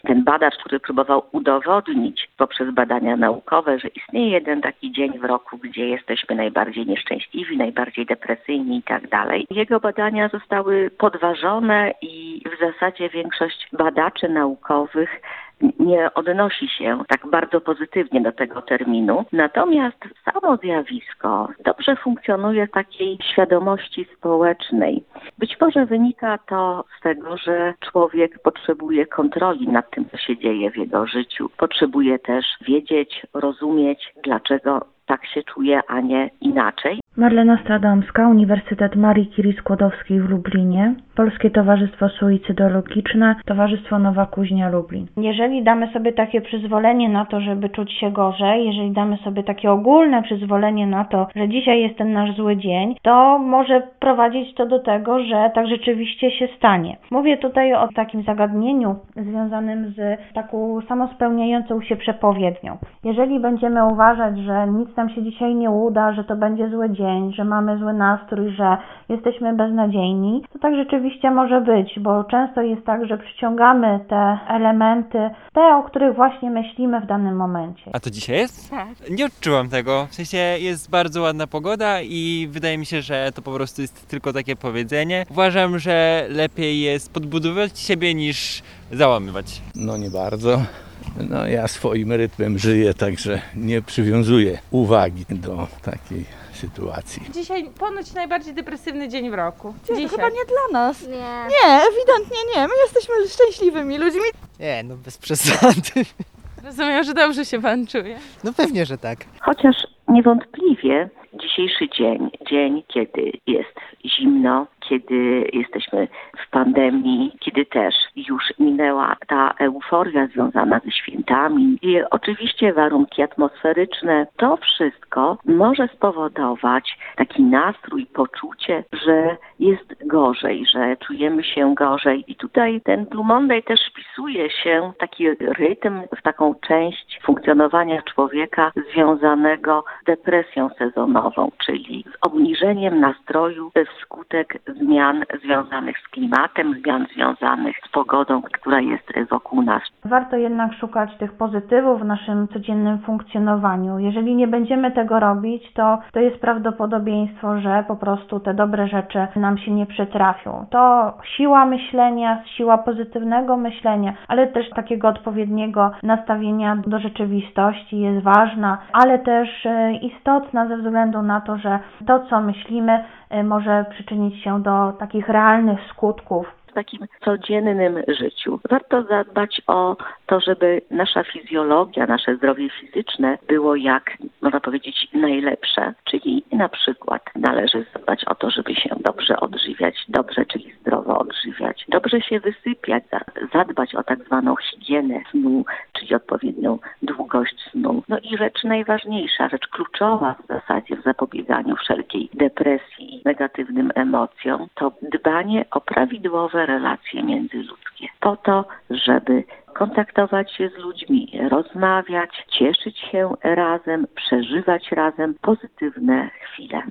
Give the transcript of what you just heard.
ten badacz, który próbował udowodnić poprzez badania naukowe, że istnieje jeden taki dzień w roku, gdzie jesteśmy najbardziej nieszczęśliwi, najbardziej depresyjni i tak dalej. Jego badania zostały podważone i w zasadzie większość badaczy naukowych nie odnosi się tak bardzo pozytywnie do tego terminu. Natomiast samo zjawisko dobrze funkcjonuje w takiej świadomości społecznej. Być może wynika to z tego, że człowiek potrzebuje kontroli nad tym, co się dzieje w jego życiu. Potrzebuje też wiedzieć, rozumieć, dlaczego tak się czuje, a nie inaczej. Marlena Stradomska, Uniwersytet Marii Curie Skłodowskiej w Lublinie, Polskie Towarzystwo Suicydologiczne, Towarzystwo Nowa Kuźnia Lublin. Jeżeli damy sobie takie przyzwolenie na to, żeby czuć się gorzej, jeżeli damy sobie takie ogólne przyzwolenie na to, że dzisiaj jest ten nasz zły dzień, to może prowadzić to do tego, że tak rzeczywiście się stanie. Mówię tutaj o takim zagadnieniu związanym z taką samospełniającą się przepowiednią. Jeżeli będziemy uważać, że nic nam się dzisiaj nie uda, że to będzie zły dzień, że mamy zły nastrój, że jesteśmy beznadziejni, to tak rzeczywiście może być, bo często jest tak, że przyciągamy te elementy, te, o których właśnie myślimy w danym momencie. A to dzisiaj jest? Tak. Nie odczułam tego. W sensie jest bardzo ładna pogoda i wydaje mi się, że to po prostu jest tylko takie powiedzenie. Uważam, że lepiej jest podbudowywać siebie niż załamywać. No nie bardzo. No ja swoim rytmem żyję, także nie przywiązuję uwagi do takiej sytuacji. Dzisiaj ponoć najbardziej depresywny dzień w roku. To chyba nie dla nas. Nie. Nie, ewidentnie nie. My jesteśmy szczęśliwymi ludźmi. Nie, no bez przesady. Rozumiem, że dobrze się pan czuje. No pewnie, że tak. Chociaż niewątpliwie dzisiejszy dzień, kiedy jest zimno, kiedy jesteśmy w pandemii, kiedy też już minęła ta euforia związana ze świętami i oczywiście warunki atmosferyczne, to wszystko może spowodować taki nastrój, poczucie, że jest gorzej, że czujemy się gorzej. I tutaj ten Blue Monday też wpisuje się w taki rytm, w taką część funkcjonowania człowieka związanego z depresją sezonową, czyli z obniżeniem nastroju wskutek zmian związanych z klimatem, zmian związanych z pogodą, która jest wokół nas. Warto jednak szukać tych pozytywów w naszym codziennym funkcjonowaniu. Jeżeli nie będziemy tego robić, to jest prawdopodobieństwo, że po prostu te dobre rzeczy nam się nie przytrafią. To siła myślenia, siła pozytywnego myślenia, ale też takiego odpowiedniego nastawienia do rzeczywistości jest ważna, ale też istotna ze względu na to, że to, co myślimy, może przyczynić się do takich realnych skutków. W takim codziennym życiu warto zadbać o to, żeby nasza fizjologia, nasze zdrowie fizyczne było jak, można powiedzieć, najlepsze. Czyli na przykład należy zadbać o to, żeby się dobrze odżywiać, dobrze, czyli zdrowo odżywiać, dobrze się wysypiać, zadbać o tak zwaną higienę snu, czyli odpowiednią długość snu. No i rzecz najważniejsza, rzecz kluczowa w zasadzie w zapobieganiu wszelkiej depresji i negatywnym emocjom, to dbanie o prawidłowe relacje międzyludzkie. Po to, żeby kontaktować się z ludźmi, rozmawiać, cieszyć się razem, przeżywać razem pozytywne chwile.